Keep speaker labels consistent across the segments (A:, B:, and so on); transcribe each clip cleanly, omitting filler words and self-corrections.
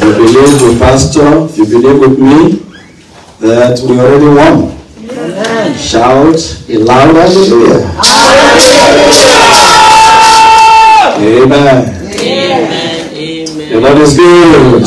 A: You believe with Pastor, you believe with me that we already won. Amen. Shout a loud hallelujah. Amen. Amen. The Lord is good.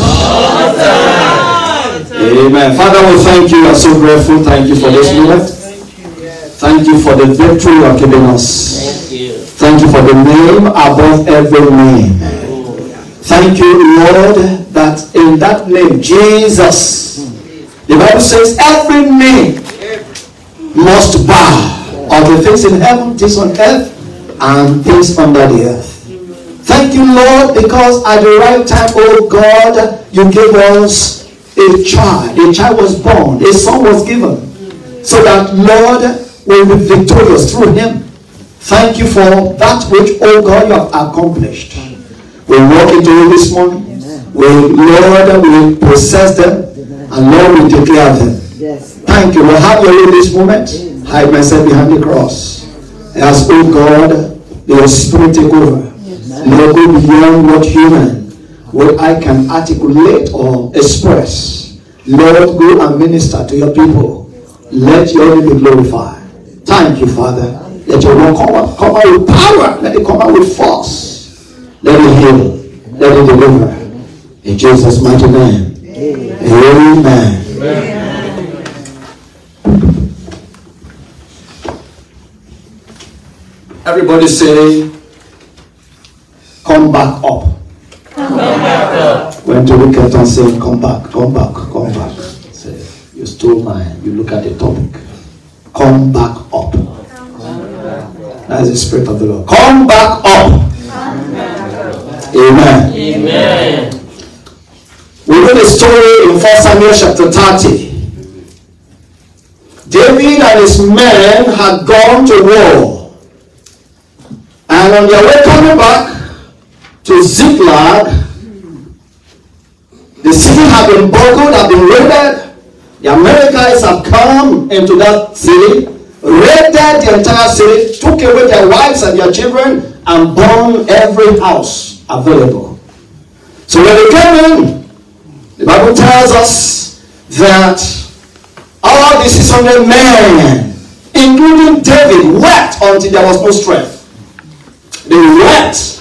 A: Amen. Father, we thank you. We are so grateful. Thank you for this moment. Thank you for the victory you are giving us. Thank you for the name above every name. Thank you, Lord, that in that name, Jesus, the Bible says every name must bow of the things in heaven, things on earth, and things under the earth. Thank you, Lord, because at the right time, oh God, you gave us a child. A child was born. A son was given. So that, Lord, we will be victorious through him. Thank you for that which, oh God, you have accomplished. We walk into it this morning. Lord, we possess them. And Lord, we declare them. Thank you. Lord, have your way this moment. Hide myself behind the cross. As, oh God, your spirit take over. Lord, go beyond what I can articulate or express. Lord, go and minister to your people. Let your name be glorified. Thank you, Father. Let your word come out with power. Let it come out with force. Let it heal. Let it deliver. In Jesus' mighty name. Amen. Amen. Everybody say, come back up. Come back up. When to look at and say, come back, come back, come back. Say, you stole mine. You look at the topic. Come back up. That is the Spirit of the Lord. Come back up. Amen. Amen. We read a story in 1 Samuel chapter 30. David and his men had gone to war. And on their way coming back to Ziklag, the city had been burgled, had been raided. The Amalekites have come into that city, raided the entire city, took away their wives and their children, and burned every house available. So when they came in, the Bible tells us that all the 600 men, including David, wept until there was no strength. They wept.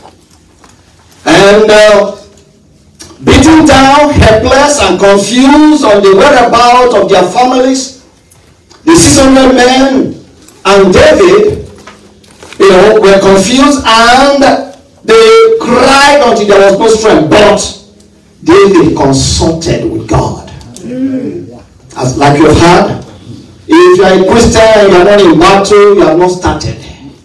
A: And beaten down, helpless, and confused on the whereabouts of their families, the 600 men and David, were confused, and they cried until there was no strength. But David consulted with God. As like you've heard, if you are a Christian and you are not in battle, you have not started.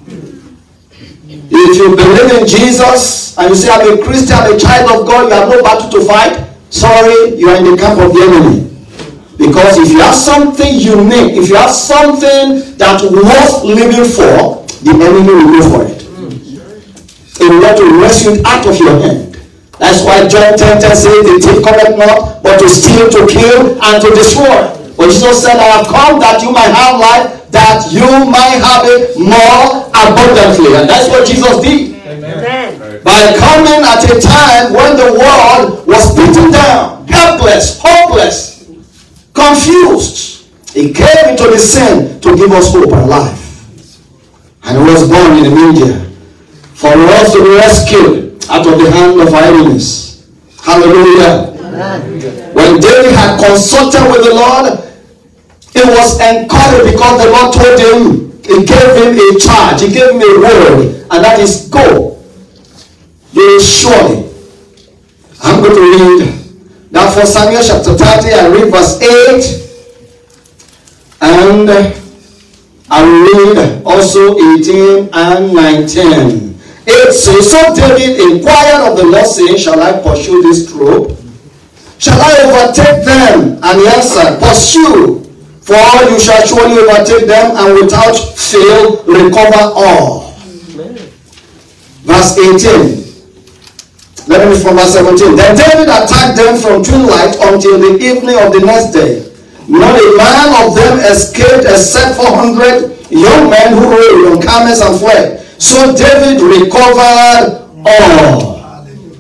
A: If you believe in Jesus and you say, I'm a Christian, I'm a child of God, you have no battle to fight, sorry, you are in the camp of the enemy. Because if you have something unique, if you have something that worth living for, the enemy will go for it. He will want to wrestle it out of your hand. That's why John 10:10 says, the thief cometh not, but to steal, to kill, and to destroy. But Jesus said, I have come that you might have life, that you might have it more abundantly. And that's what Jesus did. Amen. By coming at a time when the world was beaten down, helpless, hopeless, confused, he came into the scene to give us hope and life. And he was born in a manger for us to be rescued out of the hand of our enemies. Hallelujah. Amen. When David had consulted with the Lord, he was encouraged because the Lord told him, he gave him a charge, he gave him a word, and that is go. You surely. I'm going to read that for Samuel chapter 30. I read verse 8, and I read also 18 and 19. 8 says, so David inquired of the Lord, saying, shall I pursue this troop? Shall I overtake them? And he answered, pursue, for you shall surely overtake them, and without fail recover all. Verse 18. Let me read from verse 17. Then David attacked them from twilight until the evening of the next day. Not a man of them escaped except 400 young men who rode on camels and fled. So David recovered all.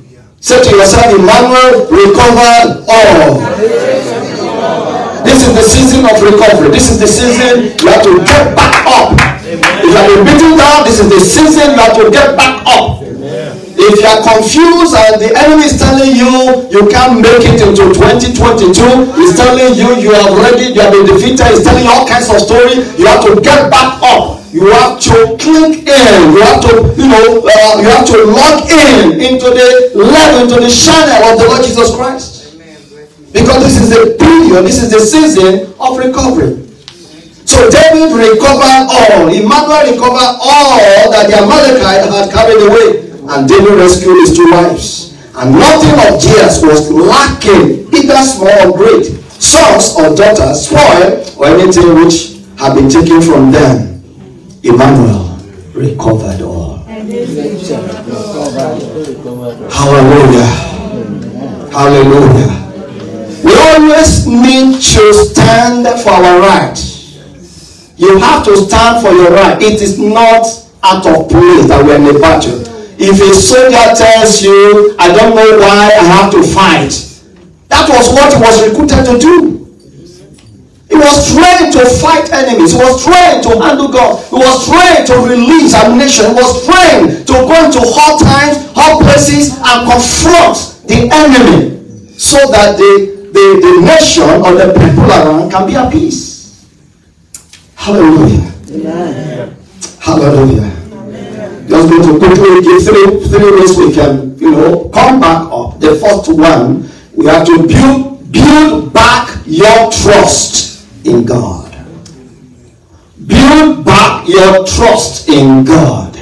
A: Say to yourself, Emmanuel recovered all. This is the season of recovery. This is the season you have to get back up. If you have been beaten down, this is the season you have to get back up. If you are confused and the enemy is telling you you can't make it into 2022, he's telling you you have been defeated, he's telling you all kinds of stories, you have to get back up. You have to click in. You have to, you have to log into the level, into the channel of the Lord Jesus Christ. Because this is the period, this is the season of recovery. So David recovered all. Emmanuel recovered all that the Amalekite had carried away. And David rescued his 2 wives. And nothing of theirs was lacking, either small or great, sons or daughters, spoil, or anything which had been taken from them. Emmanuel recovered all. Hallelujah. Hallelujah. We always need to stand for our right. You have to stand for your right. It is not out of place that we are in a battle. If a soldier tells you, I don't know why I have to fight, that was what he was recruited to do. He was trained to fight enemies. He was trained to handle God. He was trained to release ammunition. He was trained to go into hot times, hot places, and confront the enemy so that the nation or the people around can be at peace. Hallelujah. Amen. Hallelujah. Just going to quickly give three ways we can, come back up. The first one, we have to build back your trust in God. Build back your trust in God.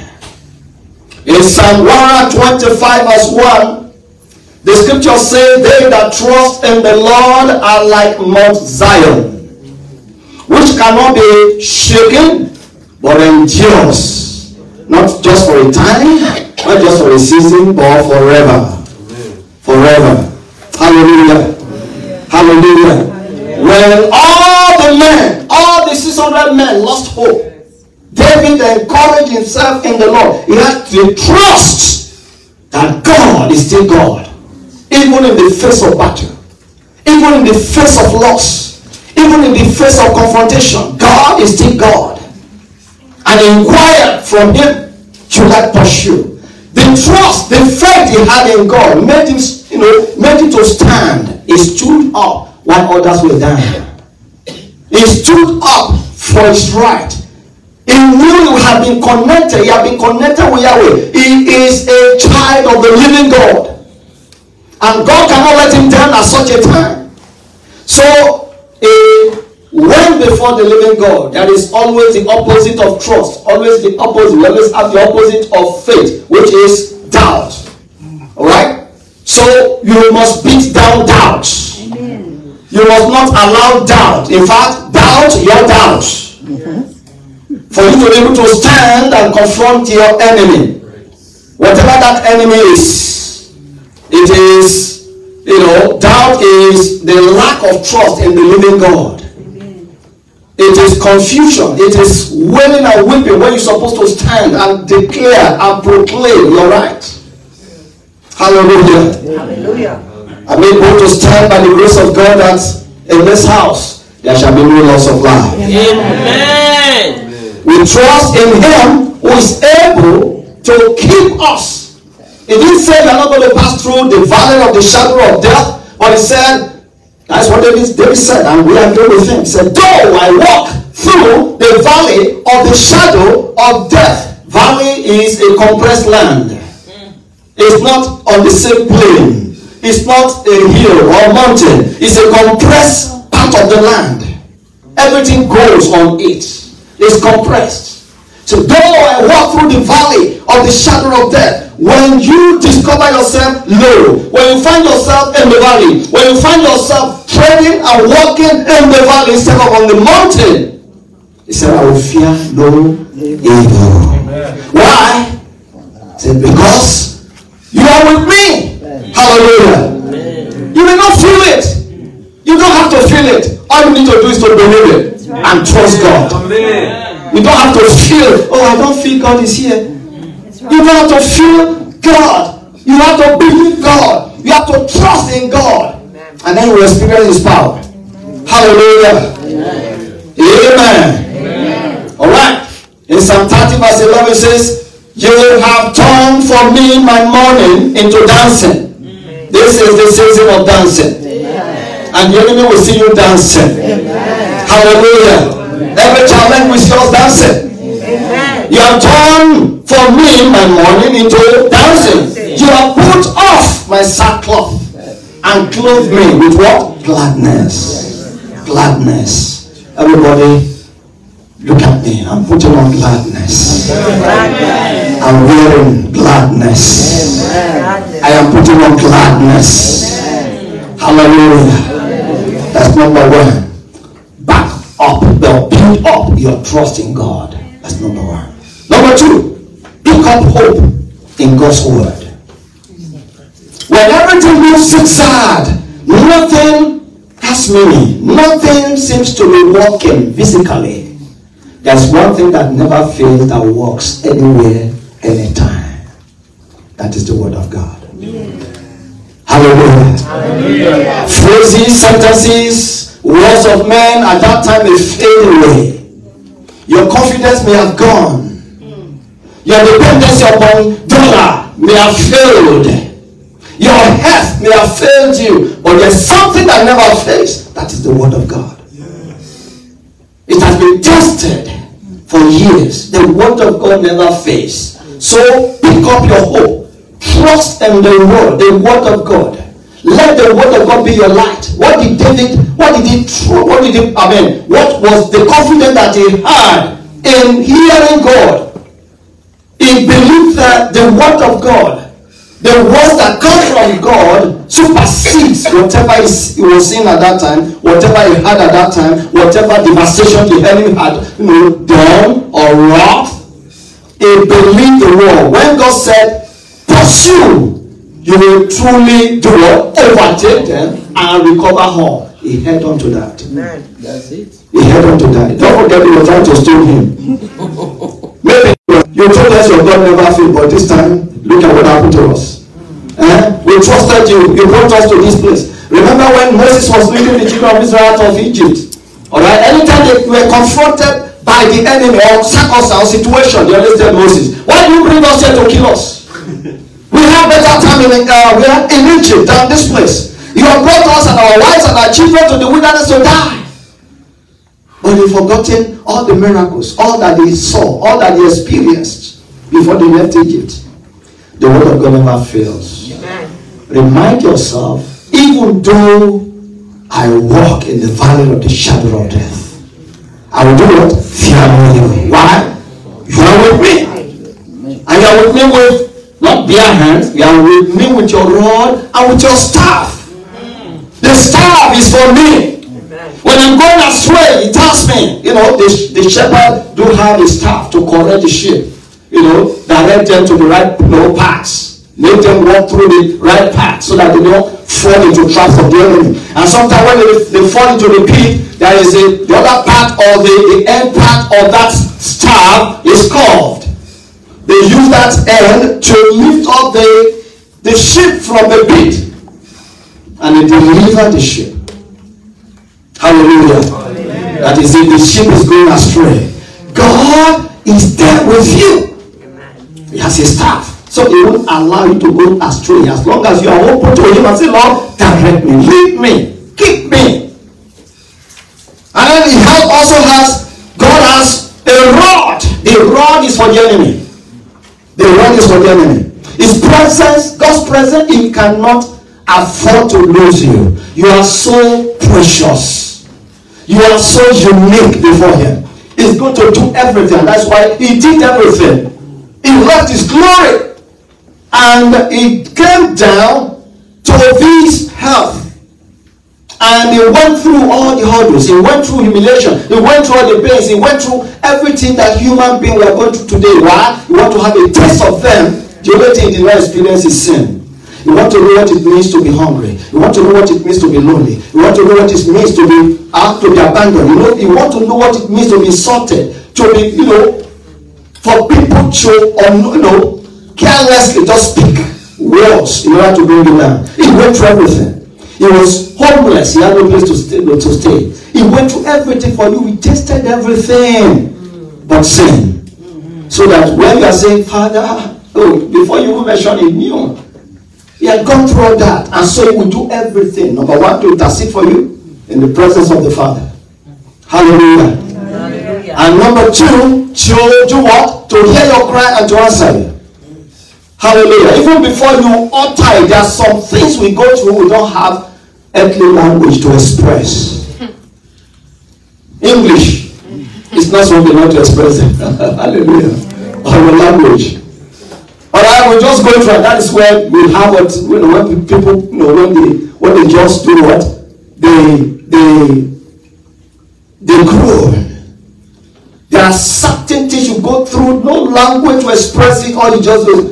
A: In Psalm 125 verse 1, the scripture says, they that trust in the Lord are like Mount Zion, which cannot be shaken, but endures. Not just for a time, not just for a season, but forever. Forever. Hallelujah. Hallelujah. When all the 600 men lost hope, David encouraged himself in the Lord. He had to trust that God is still God. Even in the face of battle, even in the face of loss, even in the face of confrontation, God is still God. And inquired from him, should I pursue? The trust, the faith he had in God made him, made him to stand. He stood up while others were down. He stood up for his right. He knew he had been connected. He had been connected with Yahweh. He is a child of the living God. And God cannot let him down at such a time. So he went before the living God. That is always the opposite of trust. Always the opposite. We always have the opposite of faith, which is doubt. Alright? So you must beat down doubt. Amen. You must not allow doubt. In fact, doubt your doubt. For you to be able to stand and confront your enemy. Whatever that enemy is, it is, doubt is the lack of trust in the living God. It is confusion. It is wailing and weeping when you're supposed to stand and declare and proclaim your right. Hallelujah. Hallelujah. I'm able to stand by the grace of God that in this house there shall be no loss of life. Amen. We trust in Him who is able to keep us. He didn't say we're not going to pass through the valley of the shadow of death, but He said, that's what David said, and we agree with him. He said, though I walk through the valley of the shadow of death. Valley is a compressed land. It's not on the same plane. It's not a hill or mountain. It's a compressed part of the land. Everything goes on it. It's compressed. So though I walk through the valley of the shadow of death, when you discover yourself low, when you find yourself in the valley, when you find yourself treading and walking in the valley instead of on the mountain, He said, I will fear no evil. Why? He said, because you are with me. Hallelujah. You may not feel it. You don't have to feel it. All you need to do is to believe it and trust God. You don't have to feel, oh, I don't feel God is here. You don't have to feel God You have to believe God. You have to trust in God. Amen. And then you will experience His power. Amen. Hallelujah. Amen. Amen. Alright. In Psalm 30 verse 11 it says, you have turned for me my mourning into dancing. Amen. This is the season of dancing. Amen. And the enemy will see you dancing. Amen. Hallelujah. Amen. Every challenge we see us dancing. Amen. You have turned for me my mourning into dancing. You have put off my sackcloth and clothed me with what? Gladness. Gladness. Everybody, look at me. I'm putting on gladness. I'm wearing gladness. I am putting on gladness. Hallelujah. That's number one. Back up, build up your trust in God. That's number one. Number two, pick up hope in God's word. When everything looks sad, nothing has meaning. Nothing seems to be working physically. There's one thing that never fails, that works anywhere, anytime. That is the word of God. Hallelujah. Hallelujah. Phrases, sentences, words of men at that time may fade away. Your confidence may have gone. Your dependency upon dollar may have failed. Your health may have failed you. But there's something that never fails. That is the word of God. Yes. It has been tested for years. The word of God never fails. So pick up your hope. Trust in the word of God. Let the word of God be your light. What was the confidence that he had in hearing God? He believed that the word of God, the words that come from God, supersedes whatever he was seeing at that time, whatever he had at that time, whatever devastation the enemy had done or wrought. He believed the word. When God said, pursue, you will truly do what? Overtake them and recover all. He held on to that. Amen. That's it. He held on to that. Don't forget you were trying to steal him. Maybe you told us your God never failed, but this time, look at what happened to us. We trusted you. You brought us to this place. Remember when Moses was leading the children of Israel out of Egypt? Alright, anytime they were confronted by the enemy or circumstance situation, they always tell Moses, why do you bring us here to kill us? We have better time in Egypt than this place. You have brought us and our wives and our children to the wilderness to die. But they've forgotten all the miracles, all that they saw, all that they experienced before they left Egypt. The word of God never fails. Amen. Remind yourself, even though I walk in the valley of the shadow of death, I will do what? Fear no evil. Why? You are with me. And you are with me with not bare hands. You are with me with your rod and with your staff. The staff is for me. When I'm going astray, he tells me, the shepherd do have a staff to correct the sheep. Direct them to the right paths. Let them walk through the right path so that they don't fall into traps of the enemy. And sometimes when they fall into the pit, there is the other part or the end part of that staff is curved. They use that end to lift up the sheep from the pit. And they deliver the sheep. Hallelujah. Hallelujah. That is if the sheep is going astray, God is there with you. He has his staff. So he won't allow you to go astray as long as you are open to him and say, Lord, direct me, lead me, keep me. And then he also God has a rod. The rod is for the enemy. The rod is for the enemy. His presence, God's presence, he cannot afford to lose you. You are so precious. You are so unique before him. He's going to do everything. That's why he did everything. He left his glory and he came down to this health, and he went through all the hurdles. He went through humiliation. He went through all the pains. He went through everything that human beings are going through today. Why? You want to have a taste of them. The only thing you did not experience is sin. You want to know what it means to be hungry. You want to know what it means to be lonely. You want to know what it means to be abandoned. You want to know what it means to be insulted, to be, for people to, carelessly just speak walls in order to bring him down. He went through everything. He was homeless. He had no place to stay. He went through everything for you. He tasted everything but sin. So that when you are saying, Father, before you even mention, he knew. He had gone through all that. And so he will do everything. Number one, to intercede for you in the presence of the Father. Hallelujah. Hallelujah. And number two, to do what? To hear your cry and to answer you. Hallelujah. Even before you utter it, there are some things we go through we don't have earthly language to express. English is not something not to express it. Hallelujah. Or your language. Alright, we're just going through it. That is where we have what, when people, when they just do what? They grow. There are certain things you go through, no language to express it, or you just go,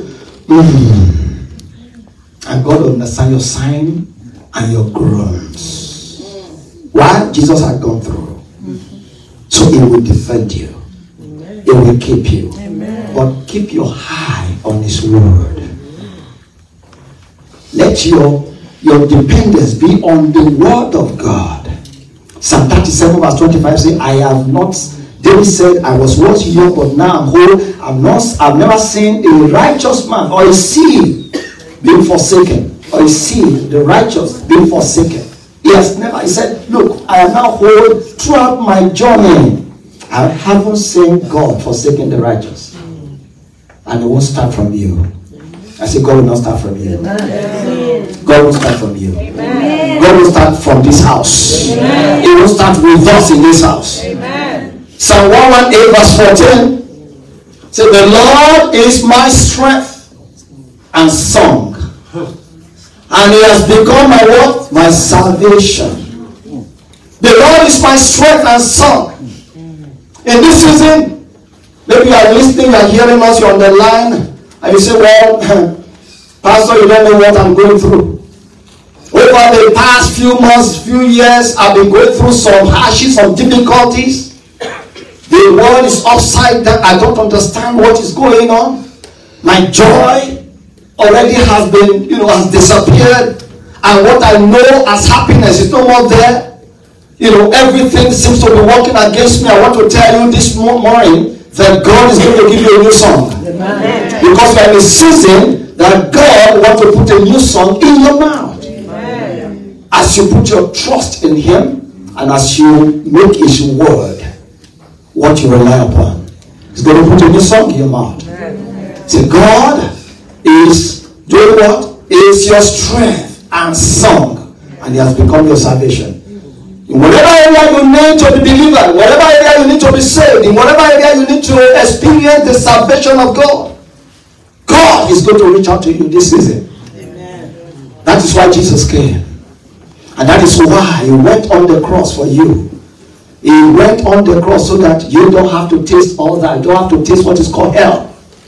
A: and God will understand your sign and your groans. Why? Jesus had gone through. So he will defend you. He will keep you. But keep your eye on his word. Let your dependence be on the word of God. Psalm 37 verse 25 says, I have not, David said, I was once young, but now I'm old. I've never seen a righteous man or a seed being forsaken. Or a seed, the righteous, being forsaken. He said, look, I am now old. Throughout my journey, I haven't seen God forsaking the righteous. And it won't start from you. I say, God will not start from you. Amen. God will start from you. Amen. God will start from this house. Amen. It will start with us in this house. Amen. Psalm 118 verse 14 says, the Lord is my strength and song. And he has become my what? My salvation. The Lord is my strength and song. In this season, maybe you are listening, you are hearing us, you're on the line, and you say, well, Pastor, you don't know what I'm going through. Over the past few months, few years, I've been going through some hardships, some difficulties. The world is upside down. I don't understand what is going on. My joy already has been, has disappeared. And what I know as happiness is no more there. Everything seems to be working against me. I want to tell you this morning that God is going to give you a new song. Amen. Because we are in a season that God wants to put a new song in your mouth. Amen. As you put your trust in him and as you make his word what you rely upon. He's going to put a new song in your mouth. Say, God is doing what? Is your strength and song. And he has become your salvation. In whatever area you need to be delivered, whatever area you need to be saved, in whatever area you need to experience the salvation of God, God is going to reach out to you this season. Amen. That is why Jesus came. And that is why he went on the cross for you. He went on the cross so that you don't have to taste all that. You don't have to taste what is called hell.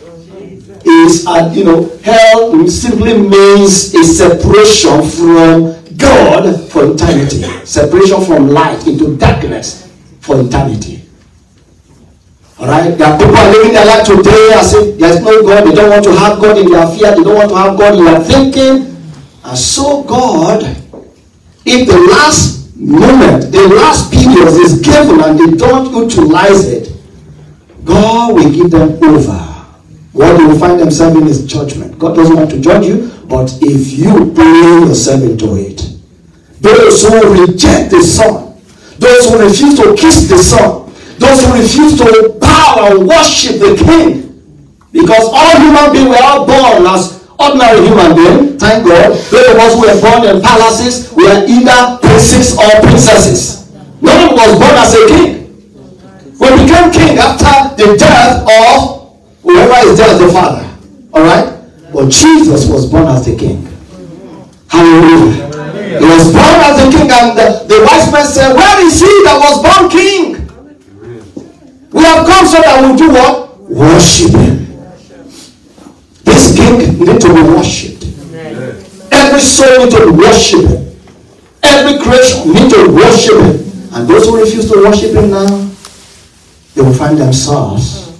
A: Hell simply means a separation from God for eternity. Separation from light into darkness for eternity. Alright? There are people who are living their life today as if there is no God. They don't want to have God in their fear. They don't want to have God in their thinking. And so God, if the last moment, the last period is given and they don't utilize it, God will give them over. What they will find themselves in is judgment. God doesn't want to judge you, but if you bring yourself into it, those who reject the Son, those who refuse to kiss the Son, those who refuse to bow and worship the King, because all human beings were all born as ordinary human beings, thank God. Those of us who were born in palaces were either princes or princesses. No one was born as a king. We became king after the death of whoever is there as the father. Alright? But Jesus was born as the king. Hallelujah. He was born as the king, and the wise men said, where is he that was born king? We have come so that we'll do what? Worship him. This king needs to be worshipped. Every soul needs to worship him. Every creation needs to worship him. And those who refuse to worship him now, they will find themselves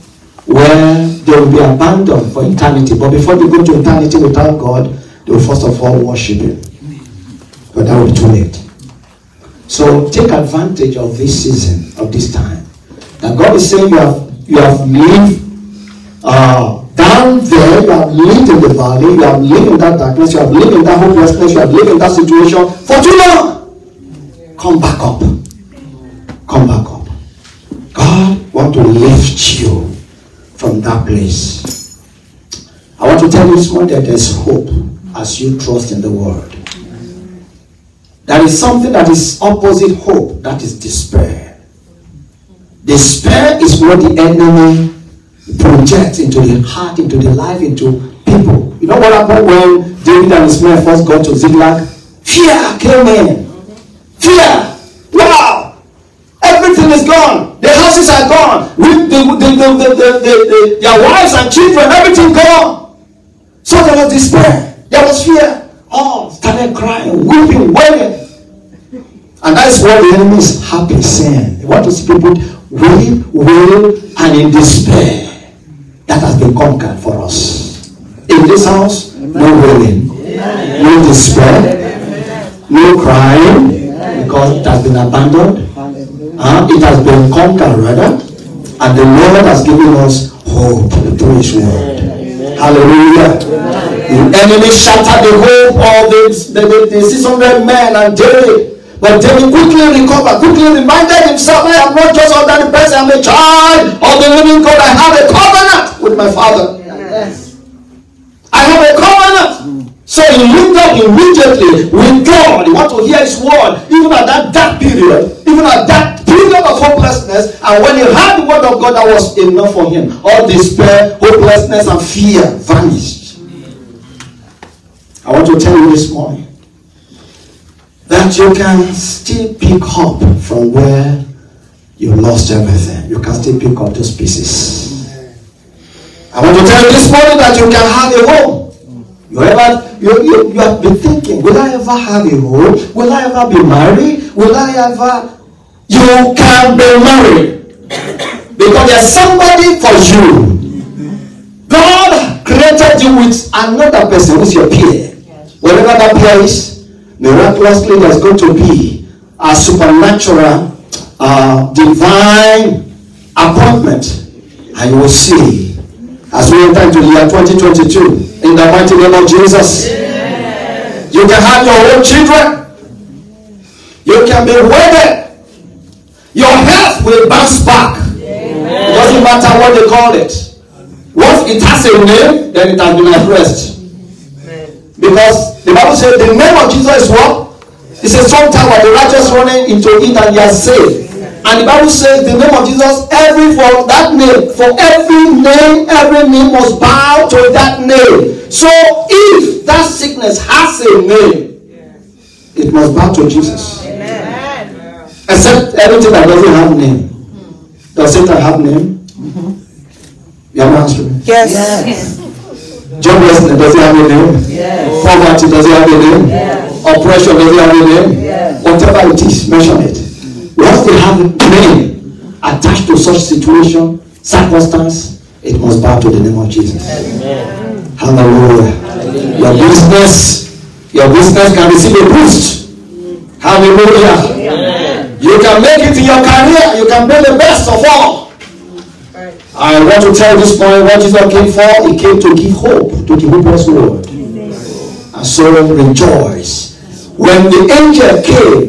A: where they will be abandoned for eternity. But before they go to eternity without God, they will first of all worship Him. But that will be too late. So take advantage of this season, of this time. That God is saying you have lived down there, you have lived in the valley, you have lived in that darkness, you have lived in that hopelessness, you have lived in that situation for too long. Come back up. Come back up. God wants to lift you from that place. I want to tell you this morning that there's hope as you trust in the Word. There is something that is opposite hope, that is despair. Despair is what the enemy projects into the heart, into the life, into people. You know what happened when David and his men first got to Ziklag? Fear came in. Fear. Wow! Everything is gone. The houses are gone. Their wives and children, everything gone. So there was despair. There was fear. All started crying, weeping, wailing. And that's what the enemy is happy saying. They want to see people weep, wail, and in despair. That has been conquered for us. In this house, no wailing, no despair, no crying, because it has been abandoned. It has been conquered rather. And the Lord has given us hope through His word. Hallelujah. The enemy shattered the hope of the 600 men and David. But David quickly recovered, quickly reminded himself, I am not just ordinary person, I am a child of the living God. I have a covenant with my Father. Yes. I have a covenant. So he linked up immediately with God. He wanted to hear His word, even at that dark period, even at that period of hopelessness. And when he heard the word of God, that was enough for him. All despair, hopelessness, and fear vanished. I want to tell you this morning that you can still pick up from where you lost everything. You can still pick up those pieces. I want to tell you this morning that you can have a home. You have been thinking, will I ever have a home? Will I ever be married? Will I ever? You can be married. Because there's somebody for you. God created you with another person who's your peer. Whatever that peer is, miraculously there's going to be a supernatural divine appointment, and you will see as we enter into the year 2022 in the mighty name of Jesus. Yes. You can have your own children, you can be wedded, your health will bounce back. Amen. It doesn't matter what they call it. Once it has a name, then it has been addressed. Because the Bible says the name of Jesus is what? It's a strong tower, the righteous running into it and they are saved. And the Bible says the name of Jesus, for every name must bow to that name. So if that sickness has a name, it must bow to Jesus. Amen. Except everything that doesn't have a name. Does Satan have a name? You have answered me? Yes. Joblessness, does it have a name? Yes. Poverty, does it have a name? Yes. Oppression, does it have a name? Yes. Whatever it is, mention it. Once they have a name attached to such situation, circumstance, it must bow to the name of Jesus. Amen. Hallelujah. Your business can receive a boost. Hallelujah. Amen. You can make it in your career. You can be the best of all. I want to tell this morning what Jesus came for. He came to give hope to the hopeless world. And so rejoice. When the angel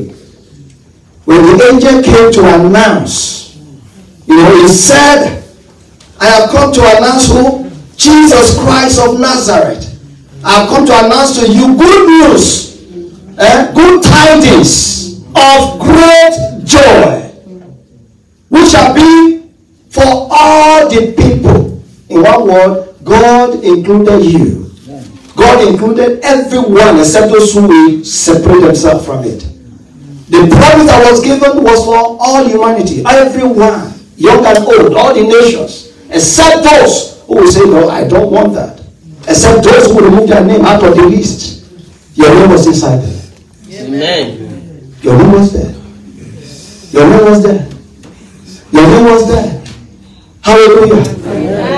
A: came to announce, he said, I have come to announce who? Jesus Christ of Nazareth. I have come to announce to you good news, good tidings of great joy, which shall be for all the people. In one word, God included you. God included everyone except those who will separate themselves from it. The promise that was given was for all humanity, everyone, young and old, all the nations, except those who will say, no, I don't want that. Except those who will remove their name out of the list. Your name was inside there. Amen. Your name was there. Your name was there. Your name was there. Hallelujah. Amen.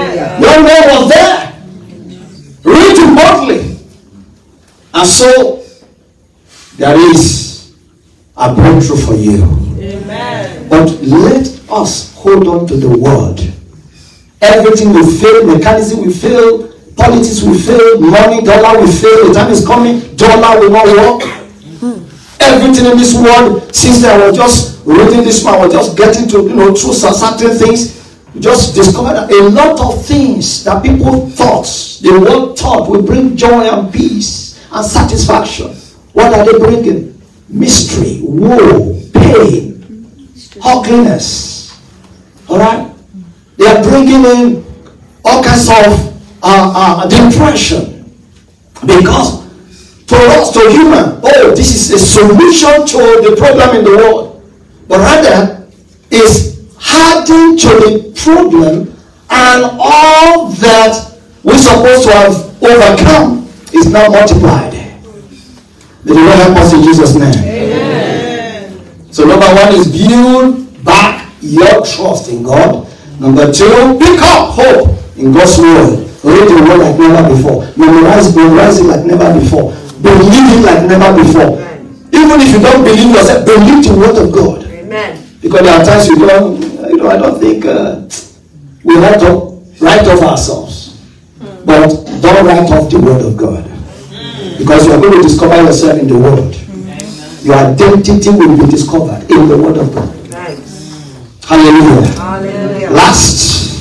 A: And so, there is a breakthrough for you.
B: Amen.
A: But let us hold on to the word. Everything will fail, mechanism will fail, politics will fail, money, dollar will fail, the time is coming, dollar will not work. Everything in this world, since I was just reading this one, I was just getting to, through certain things, just discovered that a lot of things that people thought, the world thought will bring joy and peace and satisfaction. What are they bringing? Mystery, woe, pain, ugliness. Alright? They are bringing in all kinds of depression. Because to us, to human, this is a solution to the problem in the world. But rather, it's adding to the problem, and all that we're supposed to have overcome is now multiplied. May the Lord help us in Jesus' name.
B: Amen.
A: So number one is build back your trust in God. Number two, pick up hope in God's word. Read the word like never before. Memorize it like never before. Believe it like never before. Even if you don't believe yourself, believe the word of God.
B: Amen.
A: Because there are times you don't, I don't think we have to write off ourselves. But don't write off the word of God. Because you are going to discover yourself in the word. Your identity will be discovered in the word of God. Hallelujah.
B: Hallelujah.
A: Last,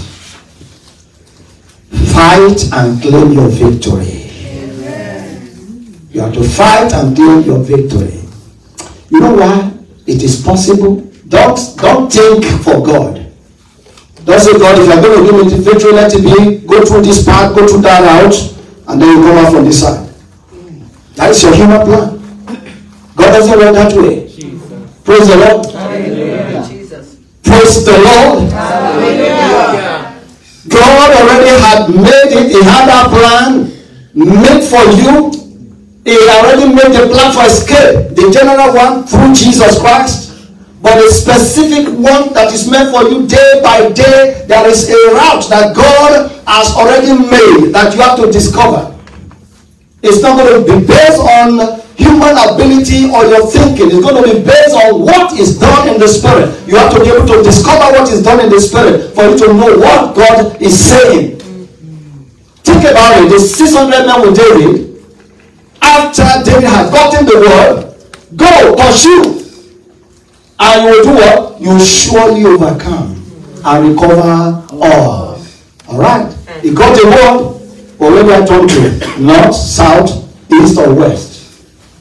A: fight and claim your victory. Amen. You have to fight and claim your victory. You know why? It is possible. Don't think for God. Don't say, God, if you are going to give me the victory, let it be, go through this path, go through that route, and then you come out from this side. That is your human plan. God doesn't work that way. Jesus. Praise the Lord.
B: Hallelujah. Jesus.
A: Praise the Lord.
B: Hallelujah.
A: God already had made it. He had that plan made for you. He already made the plan for escape. The general one through Jesus Christ. But the specific one that is meant for you day by day, there is a route that God has already made that you have to discover. It's not going to be based on human ability or your thinking. It's going to be based on what is done in the Spirit. You have to be able to discover what is done in the Spirit for you to know what God is saying. Think about it. The 600 men with David, after David had gotten the word, go, pursue. And you will do what? You will surely overcome and recover all. Alright? He got the word, but where do I turn to? North, south, east, or west?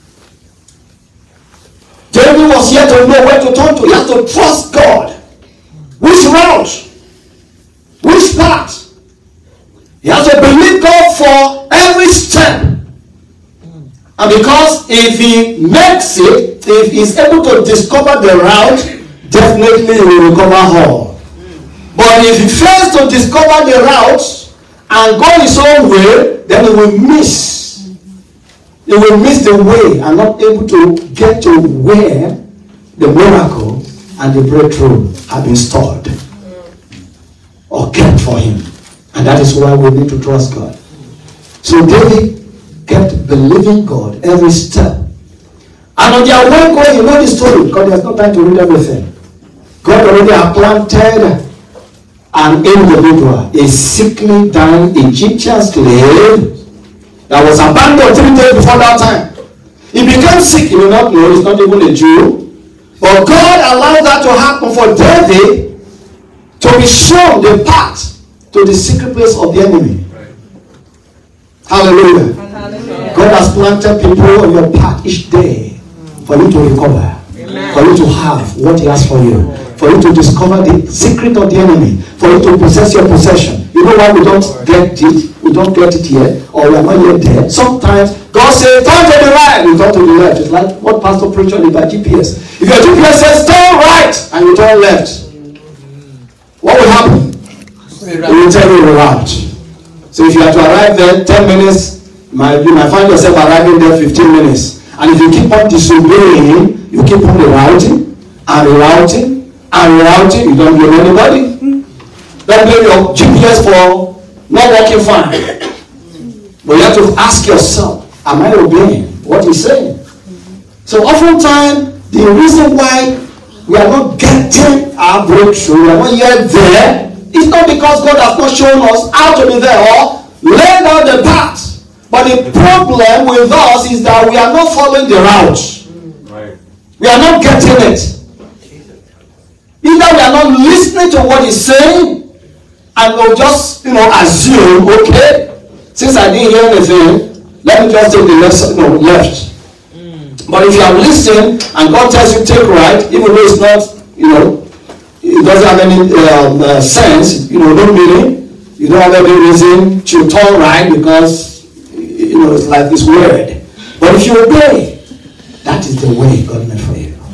A: David was here to know where to turn to. He has to trust God. Which route? Which path? He has to believe God for every step. And because if he makes it, if he's able to discover the route, definitely he will recover all. But if he fails to discover the route and go his own way, then he will miss. He will miss the way and not able to get to where the miracle and the breakthrough have been stored or kept for him. And that is why we need to trust God. So David kept believing God every step. And on their way going, you know the story, because there's no time to read everything. God already had planted an individual, a sickly dying Egyptian slave that was abandoned 3 days before that time. He became sick. You will not know, he's not even a Jew. But God allowed that to happen for David to be shown the path to the secret place of the enemy. Hallelujah. Hallelujah. God has planted people on your path each day for you to recover. Amen. For you to have what he has for you. For you to discover the secret of the enemy. For you to possess your possession. You know why we don't get it? We don't get it yet. Or we are not yet there. Sometimes God says, turn to the right. You turn to the left. It's like what Pastor preached on about GPS. If your GPS says turn right and you turn left, what will happen? It will tell you the route. So if you have to arrive there 10 minutes, you might find yourself arriving there 15 minutes. And if you keep on disobeying, you keep on rerouting and rerouting and rerouting, you don't blame anybody. Don't blame your GPS for not working fine. But you have to ask yourself, am I obeying? what he's saying. So oftentimes, the reason why we are not getting our breakthrough, we are not yet there, it's not because God has not shown us how to be there or laid out the path. But the problem with us is that we are not following the route.
C: Right.
A: We are not getting it. Either we are not listening to what he's saying, and we'll just, assume, okay, since I didn't hear anything, let me just take the left. But if you are listening and God tells you take right, even though it's not, it doesn't have any sense, no meaning, you don't have any reason to turn right because, it's like it's weird. But if you obey, that is the way God meant for you.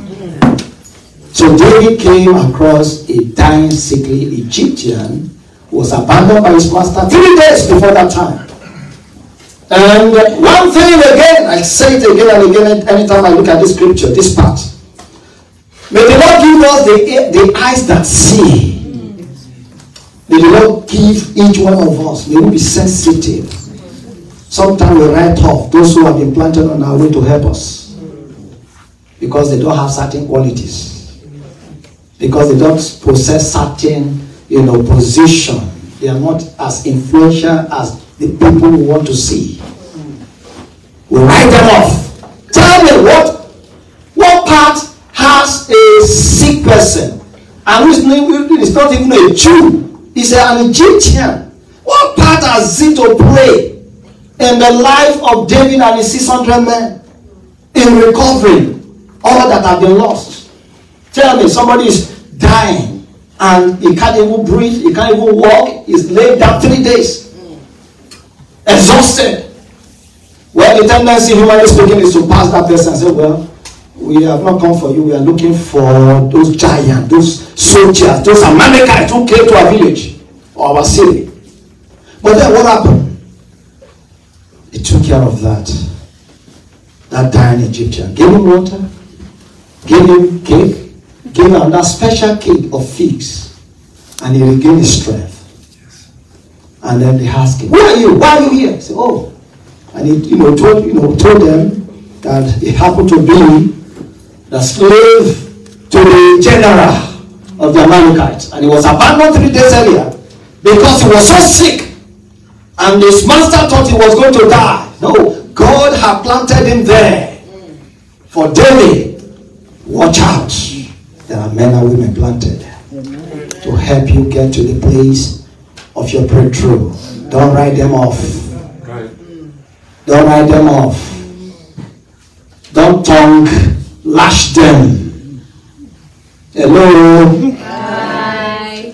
A: So David came across a dying, sickly Egyptian who was abandoned by his master 3 days before that time. And one thing again, I say it again and again anytime I look at this scripture, this part. May the Lord give us the eyes that see. May the Lord give each one of us, may we be sensitive. Sometimes we write off those who have been planted on our way to help us because they don't have certain qualities. Because they don't possess certain, position. They are not as influential as the people we want to see. We write them off. Tell me what part has a sick person? And it's not even a Jew. It's an Egyptian. What part has it to play in the life of David and his 600 men in recovering all that have been lost? Tell me, somebody is dying and he can't even breathe, he can't even walk, he's laid down 3 days. Exhausted. Well, the tendency, humanly speaking, is to pass that person and say, well, we have not come for you, we are looking for those giants, those soldiers, those Amalekites who came to our village or our city. But then what happened? He took care of that dying Egyptian. Gave him water, gave him cake, gave him that special cake of figs, and he regained his strength. And then they asked him, "Who are you? Why are you here?" He said, "Oh," and he told them that he happened to be the slave to the general of the Amalekites, and he was abandoned 3 days earlier because he was so sick, and his master thought he was going to die. No, God had planted him there for David. Watch out. There are men and women planted to help you get to the place of your breakthrough. Don't write them off. Don't write them off. Don't tongue lash them. Hello.
B: Hi.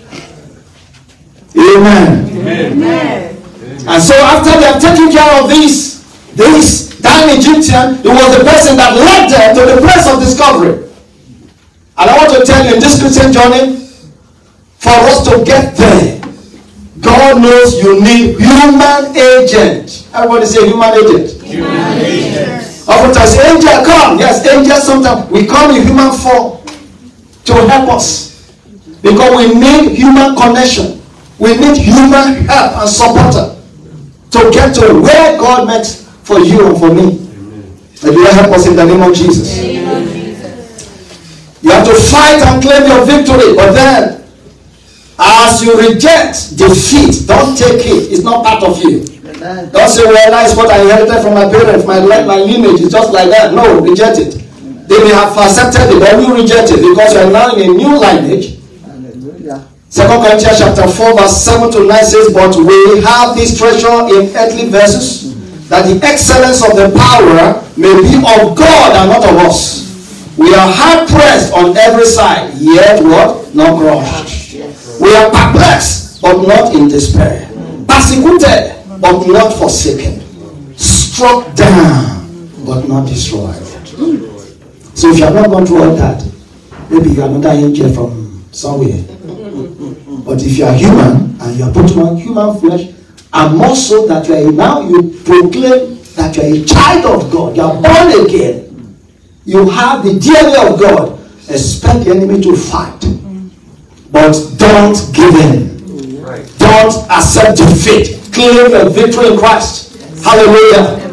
A: Amen.
B: Amen.
A: And so after they have taken care of this dying Egyptian, it was the person that led them to the place of discovery. And I want to tell you, in this Christian journey, for us to get there, God knows you need human agent. Everybody say human agent.
B: Human agent.
A: Oftentimes, angel come. Yes, angels sometimes we come in human form to help us. Because we need human connection. We need human help and support to get to where God meant for you and for me. May you help us in the name of Jesus.
B: Amen.
A: You have to fight and claim your victory. But then, as you reject defeat, don't take it. It's not part of you. Don't say, well, that's what I inherited from my parents. My lineage is just like that. No, reject it. They may have accepted it, but you reject it because you are now in a new lineage. 2 Corinthians chapter 4 verse 7 to 9 says, "But we have this treasure in earthly vessels, that the excellence of the power may be of God and not of us. We are hard pressed on every side, yet what? Not crushed. We are perplexed, but not in despair. Persecuted, but not forsaken. Struck down, but not destroyed." So if you have not gone through all that, maybe you are another angel from somewhere. But if you are human and you are put on human flesh, and more so that you proclaim that you are a child of God, you are born again, you have the DNA of God, expect the enemy to fight. But don't give in. Don't accept defeat. Claim your victory in Christ. Hallelujah.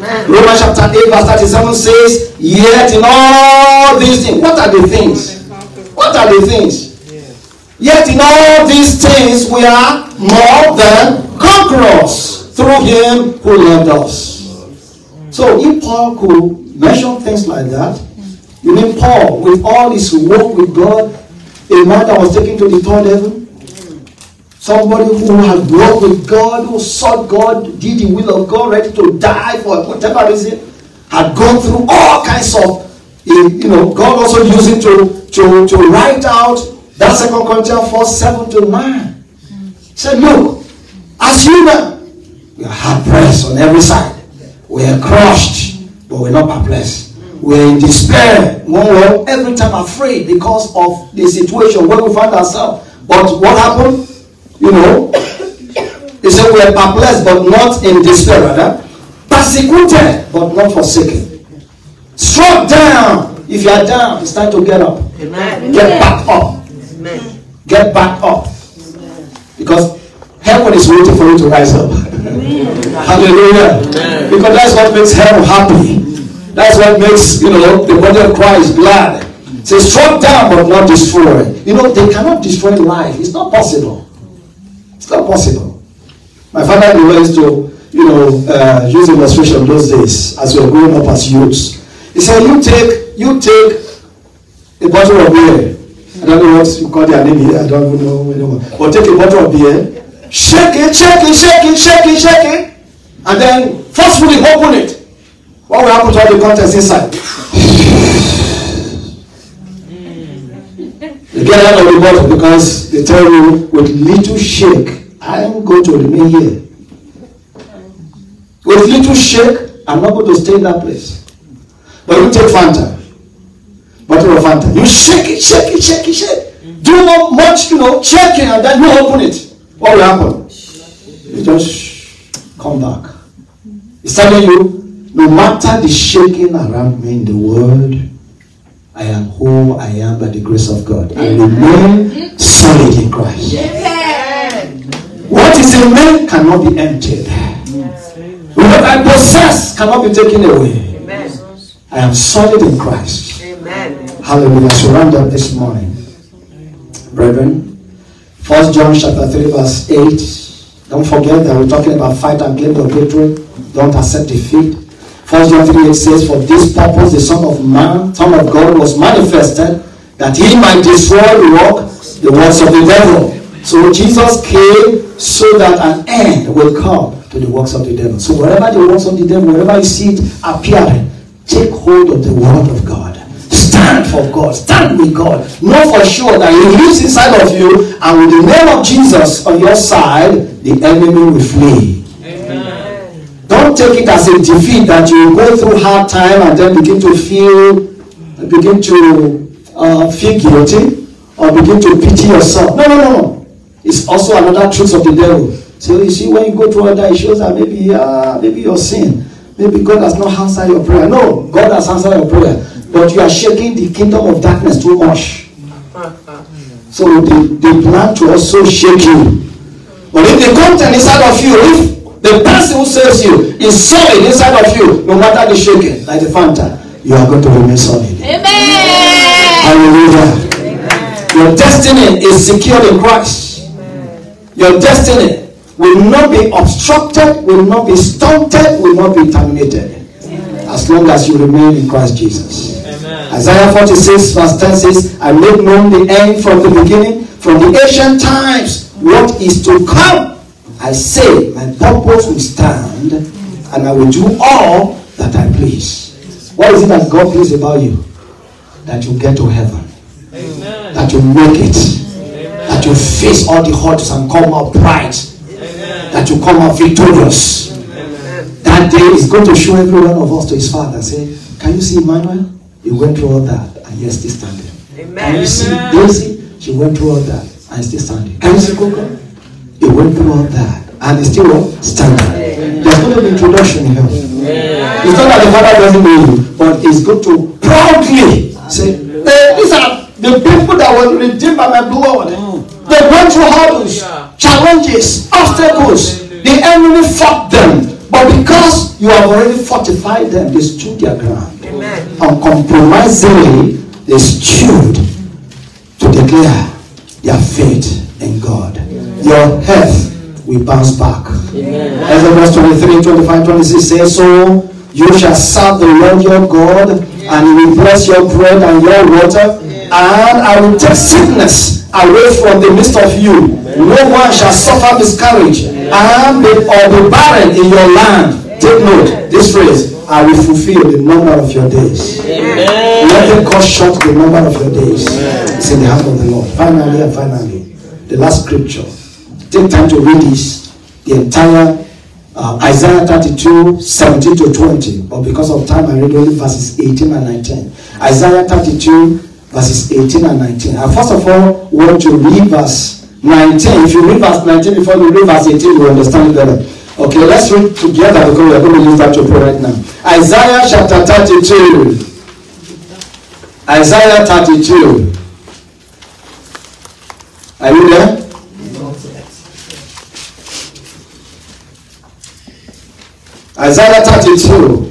A: Romans chapter 8 verse 37 says, yet in all these things, what are the things? What are the things? Yet in all these things we are more than conquerors through him who loved us. So if Paul could mention things like that, you mean Paul, with all his work with God, a man that was taken to the third heaven, somebody who had worked with God, who sought God, did the will of God, ready to die for whatever reason, had gone through all kinds of, God also used him to write out that 2 Corinthians 4:7-9. He said, look, as human, we are hard pressed on every side. We are crushed, but we're not perplexed. We are in despair, every time afraid because of the situation where we find ourselves. But what happened? He said we are perplexed, but not in despair, rather. Persecuted, but not forsaken. Struck down. If you are down, it's time to get up.
C: Amen.
A: Get back up.
C: Amen.
A: Get back up. Because heaven is waiting for you to rise up. Hallelujah.
C: Amen.
A: Because that's what makes heaven happy. That's what makes, the body of Christ glad. It says struck down but not destroyed. They cannot destroy life. It's not possible. It's not possible. My father used to, use illustration those days as we were growing up as youths. He said, you take a bottle of beer. I don't know what you call their name here. I don't even know anymore. But take a bottle of beer, shake it, and then forcefully open it. What will happen to all the contents inside? You get out of the bottle because they tell you with little shake, I am going to remain here. With little shake, I'm not going to stay in that place. But you take Fanta, bottle of Fanta. You shake it. Do not much, shaking, and then you open it. What will happen? You just come back. It's telling you, no matter the shaking around me in the world, I am who I am by the grace of God. I remain solid in Christ. What is in me cannot be emptied. What I possess cannot be taken away. I am solid in Christ. Hallelujah. So round up this morning, brethren. 1 John chapter 3 verse 8. Don't forget that we're talking about fight and claim the victory. Don't accept defeat. 1 John 3:8 says, for this purpose the Son of God was manifested, that he might destroy the works of the devil. So Jesus came so that an end will come to the works of the devil. So wherever the works of the devil, wherever you see it appearing, take hold of the word of God. Stand for God. Stand with God. Know for sure that he lives inside of you, and with the name of Jesus on your side, the enemy will flee. Don't take it as a defeat that you go through hard time and then begin to feel guilty or begin to pity yourself. No. It's also another truth of the devil. So you see, when you go through all that, it shows that maybe your sin, maybe God has not answered your prayer. No, God has answered your prayer, but you are shaking the kingdom of darkness too much. So they plan to also shake you. But if the content inside of you, if the person who saves you is solid inside of you, no matter the shaking, like the Fanta, you are going to remain solid.
B: Amen.
A: Hallelujah. Amen. Your destiny is secured in Christ. Amen. Your destiny will not be obstructed, will not be stunted, will not be terminated. Amen. As long as you remain in Christ Jesus. Amen. Isaiah 46 verse 10 says, I made known the end from the beginning, from the ancient times, what is to come. I say, my purpose will stand, and I will do all that I please. What is it that God pleases about you? That you get to heaven. Amen. That you make it. Amen. That you face all the hurdles and come out bright. Amen. That you come out victorious. Amen. That day is going to show every one of us to his Father and say, can you see Emmanuel? He went through all that and yet still standing. Amen. Can you see Daisy? She went through all that and still standing. Can you see Coco? He went through all that and he's still standing. There's going to be introduction here. It's not that the Father doesn't know you, but he's going to proudly say, these are the people that were redeemed by my blood. They went through hurdles, challenges, obstacles. The enemy fought them, But because you have already fortified them, they stood their ground.
B: Amen.
A: Uncompromisingly, they stood to declare their faith in God. Your health will bounce back. Exodus 23, 25, 26 says, so you shall serve the Lord your God, and he will bless your bread and your water, and I will take sickness away from the midst of you. No one shall suffer miscarriage and be barren in your land. Take note, this phrase, I will fulfill the number of your days. Let them cut short the number of your days. It's in the hand of the Lord. Finally, the last scripture. Take time to read this, the entire Isaiah 32, 17 to 20. But because of time, I read only verses 18 and 19. Isaiah 32, verses 18 and 19. I first of all want to read verse 19. If you read verse 19 before you read verse 18, you will understand it better. Okay, let's read together because we are going to use that to pray right now. Isaiah chapter 32. Isaiah 32. Are you there? Isaiah 32.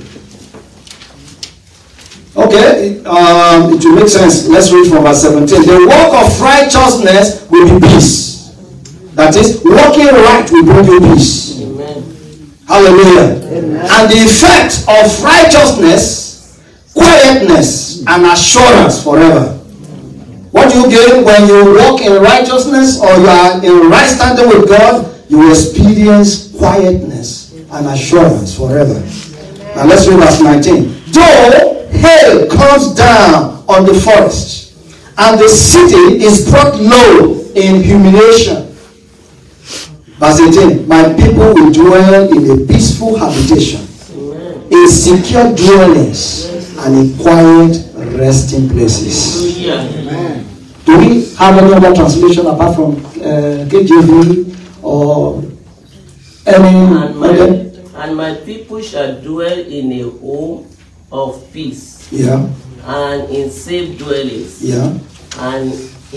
A: Okay, it will make sense. Let's read from verse 17. The work of righteousness will be peace. That is, walking right will bring you peace. Amen. Hallelujah. Amen. And the effect of righteousness, quietness, and assurance forever. What do you gain when you walk in righteousness or you are in right standing with God? You will experience quietness and assurance forever. Now let's read verse 19. Though hail comes down on the forest, and the city is brought low in humiliation. Verse 18. My people will dwell in a peaceful habitation, in secure dwellings, and in quiet resting places. Amen. Do we have any other translation apart from KJV or any other?
C: And my people shall dwell in a home of peace, and in safe dwellings, and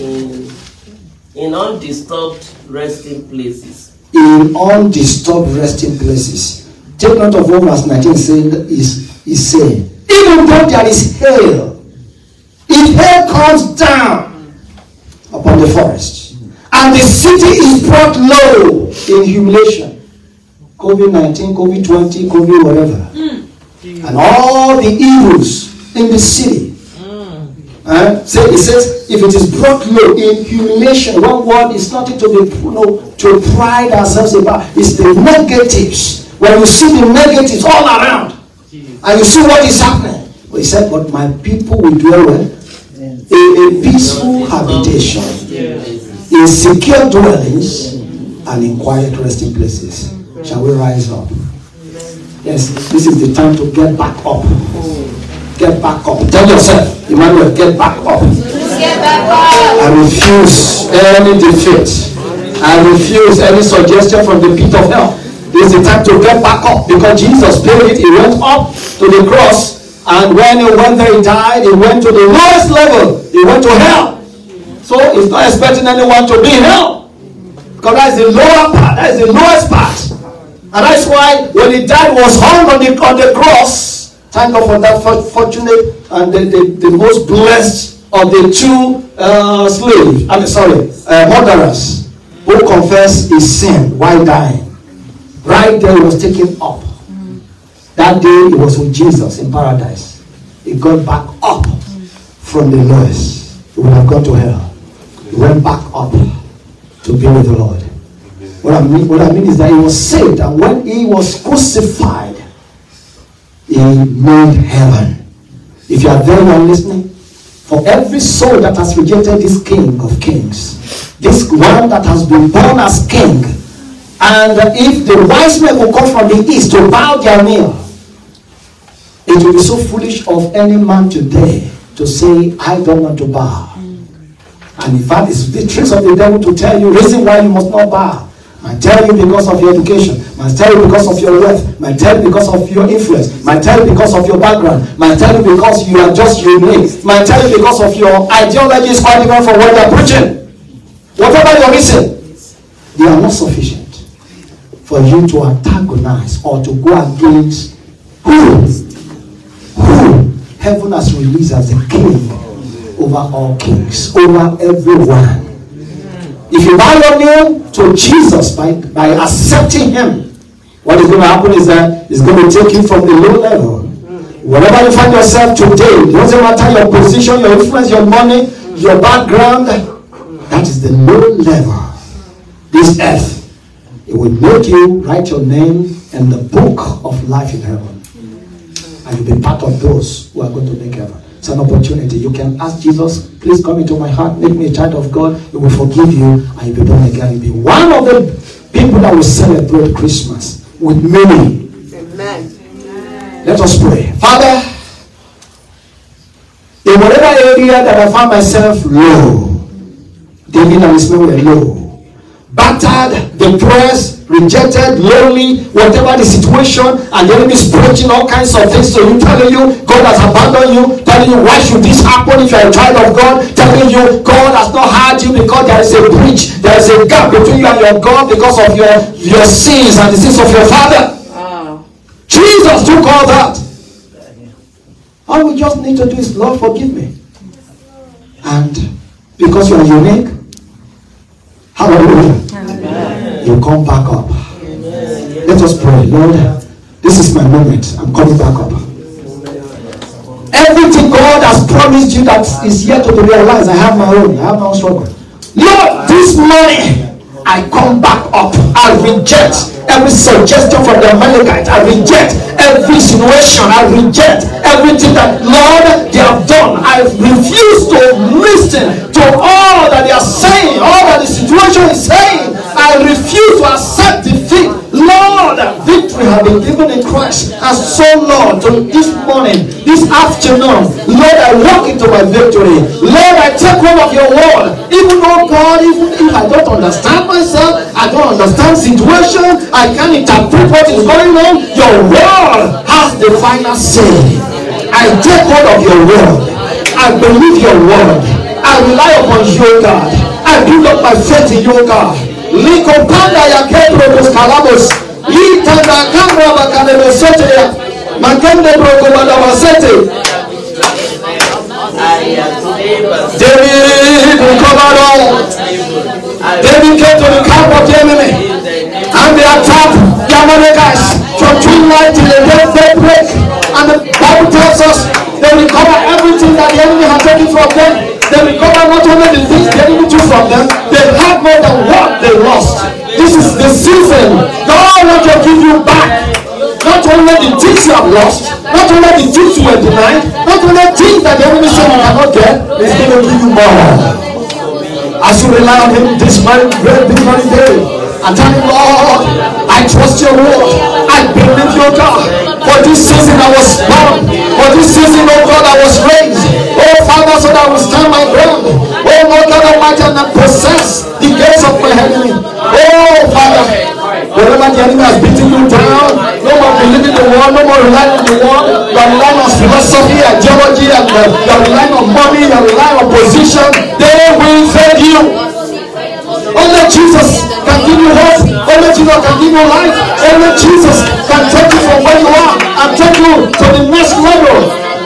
C: in undisturbed resting places.
A: In undisturbed resting places. Take note of what verse 19 is saying. Even though there is hail, if hail comes down upon the forest, and the city is brought low in humiliation, COVID-19, COVID-20, COVID whatever, and all the evils in the city. So it says, if it is brought low in humiliation, one word is nothing to be, to pride ourselves about. It's the negatives. When you see the negatives all around, and you see what is happening. But he said, but my people will dwell in a peaceful habitation, in secure dwellings, and in quiet resting places. Shall we rise up? Yes, this is the time to get back up. Get back up. Tell yourself, Emmanuel, get back up.
B: Get back up.
A: I refuse any defeat. I refuse any suggestion from the pit of hell. This is the time to get back up, because Jesus paid it. He went up to the cross, and when he went there, he died. He went to the lowest level. He went to hell. So he's not expecting anyone to be in hell, because that is the lower part. That is the lowest part. And that's why when he died, he was hung on the cross. Thank God for that fortunate and the most blessed of the two murderers who confessed his sin while dying. Right there, he was taken up. That day, he was with Jesus in paradise. He got back up from the lowest. He would have gone to hell. He went back up to be with the Lord. What I mean is that he was saved, and when he was crucified, he made heaven. If you are there, you are listening. For every soul that has rejected this King of Kings, this one that has been born as King, and if the wise men will come from the east to bow their knee, it will be so foolish of any man today to say, I don't want to bow. And in fact, it's the tricks of the devil to tell you reason why you must not bow. Might tell you because of your education, might tell you because of your wealth, might tell you because of your influence, might tell you because of your background, might tell you because you are just unique, might tell you because of your ideology is quite different from what they are preaching. Whatever your reason, they are not sufficient for you to antagonize or to go against who heaven has released as a king over all kings, over everyone. If you bow your knee to Jesus by accepting him, what is going to happen is that it's going to take you from the low level. Wherever you find yourself today, it doesn't matter your position, your influence, your money, your background, that is the low level. This earth, it will make you write your name in the book of life in heaven. And you'll be part of those who are going to make heaven. It's an opportunity. You can ask Jesus, please come into my heart, make me a child of God. He will forgive you and you'll be born again. You'll be one of the people that will celebrate Christmas with many.
B: Amen.
A: Let us pray. Father, in whatever area that I find myself low, David and his men were low, battered, depressed, rejected, lonely, whatever the situation, and the enemy is preaching all kinds of things to you, telling you God has abandoned you, telling you why should this happen if you are a child of God, telling you God has not heard you because there is a breach, there is a gap between you and your God because of your sins and the sins of your father. Jesus took all that. All we just need to do is, Lord, forgive me. And because you are unique, hallelujah, you come back up. Let us pray. Lord, this is my moment. I'm coming back up. Everything God has promised you that is yet to be realized, I have my own struggle. Lord, this morning I come back up. I reject every suggestion from the Amalekites. I reject every situation. I reject everything that, Lord, they have done. I refuse to listen to all that they are saying, all that the situation is saying. I refuse to accept defeat. Lord, victory has been given in Christ. And so, Lord, this morning, this afternoon, Lord, I walk into my victory. Lord, I take hold of your word. Even though, God, even if I don't understand myself, I don't understand situation, I can't interpret what is going on, your word has the final say. I take hold of your word. I believe your word. I rely upon you, God. I build up my faith in you, God. Likopanda ya kebro dos kalabos. Itanda kambra bakalebo sote ya. Makende broko badabasete. David recovered all. David came to the camp of the enemy. And they attacked the Amalekites from twilight till the daybreak. And the Bible tells us they recover everything that the enemy had taken from them. They recover not only the things the enemy took from them, they have more than what they lost. This is the season. God wants to give you back. Not only the things you have lost, not only the things you were denied, not only things that the enemy said you cannot get, he's going to give you more. As you rely on him this very day, and tell him, Lord, I trust your word. I believe your God. For this season I was born. For this season, oh God, I was raised. Oh Father, so that I will stand my ground. Oh Lord God Almighty, and not possess the gates of my enemy. Oh Father, wherever the enemy has beaten you down, no more believing the world, no more relying on the world. You are relying on philosophy and geology, and you are relying on money, you are relying on position. They will fail you. Only Jesus can give you hope. Only Jesus can give you life. Only Jesus can take you from where you are and take you to the next level.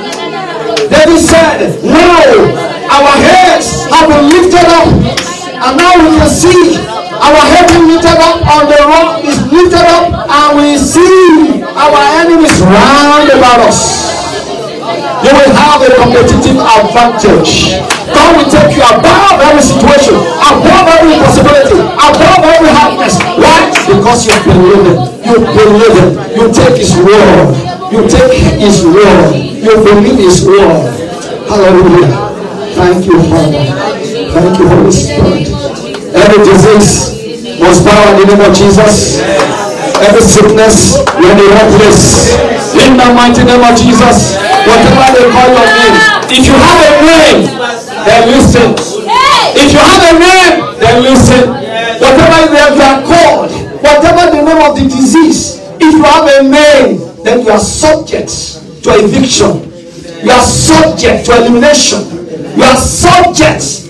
A: David said, now our heads have been lifted up, and now we can see our head being lifted up on the rock is lifted up, and we see our enemies round about us. You will have a competitive advantage. God will take you above every situation, above every possibility, above every happiness. Why? Because you believe it. You believe it. You take his word. You take his word. You believe his word. Hallelujah. Thank you, Father. Thank you, Holy Spirit. Every disease must bow in the name of Jesus. Every sickness, we are in the right place. In the mighty name of Jesus. Whatever they call your name. If you have a name, then listen. If you have a name, then listen. Whatever you are called, whatever the name of the disease, if you have a name, then you are subject to eviction. You are subject to elimination. You are subject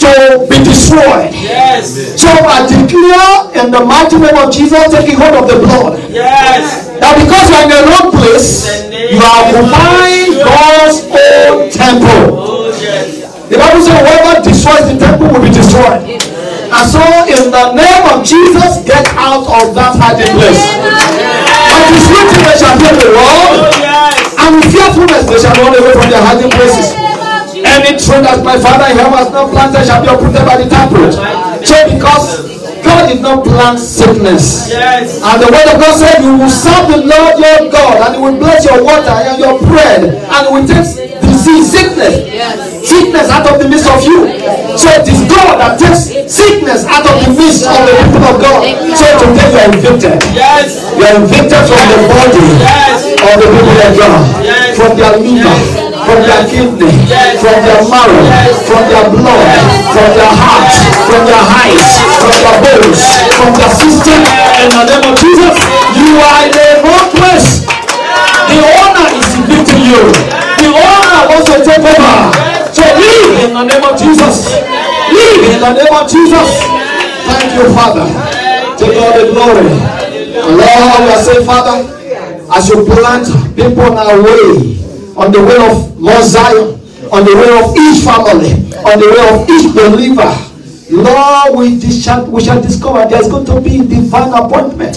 A: to be destroyed.
C: Yes.
A: So I declare in the mighty name of Jesus, taking hold of the blood.
C: Yes.
A: Now because you are in the wrong place, you are occupying God's own temple.
C: Oh, yes.
A: The Bible says whoever destroys the temple will be destroyed. And so in the name of Jesus, get out of that hiding place. And the sweet they shall hear the Lord, and with fearfulness they shall run away from their hiding places. Any tree that my Father in heaven has not planted shall be uprooted by the taproot. So because God did not plant sickness.
C: Yes.
A: And the word of God said you will serve the Lord your God, and he will bless your water and your bread, and he will take disease, sickness out of the midst of you. So it is God that takes sickness out of the midst of the people of God. So today you are evicted.
C: Yes.
A: You are evicted from the body of the people of God, from their liver, from their kidney, from their marrow, from their blood, from their heart, from their eyes, from their bones, from their system. In the name of Jesus, you are in the wrong place. The owner is evicting you. The owner wants to take over. So leave in the name of Jesus. Leave in the name of Jesus. Thank you, Father. Take all the glory. Lord, we are saying, Father, as you plant people on our way, on the way of Mount Zion, on the way of each family, on the way of each believer, Lord, we shall discover there's going to be divine appointment.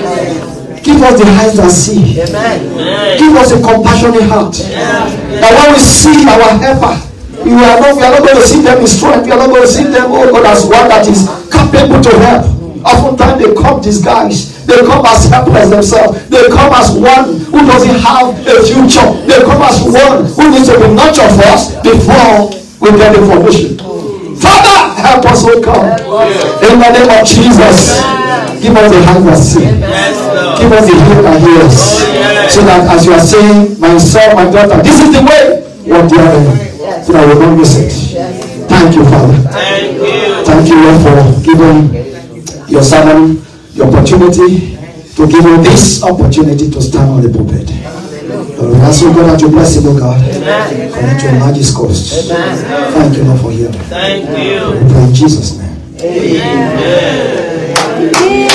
A: Give us the eyes that see. Give us a compassionate heart. That when we see our helper, we are not going to see them in strength. We are not going to see them, oh God, as one that is capable to help. Oftentimes they come disguised. They come as helpless themselves. They come as one who doesn't have a future. They come as one who needs to be nurtured for us before we get information. Father, help us, oh God. In the name of Jesus, give us the hand that see. Give us the ear that hears. So that as you are saying, my son, my daughter, this is the way. What do you have? So that we don't miss it. Thank you, Father. Thank you, Lord, for giving your servant the opportunity to give you this opportunity to stand on the pulpit. Lord, we ask you, God, that you bless him, oh God. Connect to enlarge his coast. Thank you, Lord, for hearing.
C: Thank you.
A: We pray in Jesus' name.
C: Amen.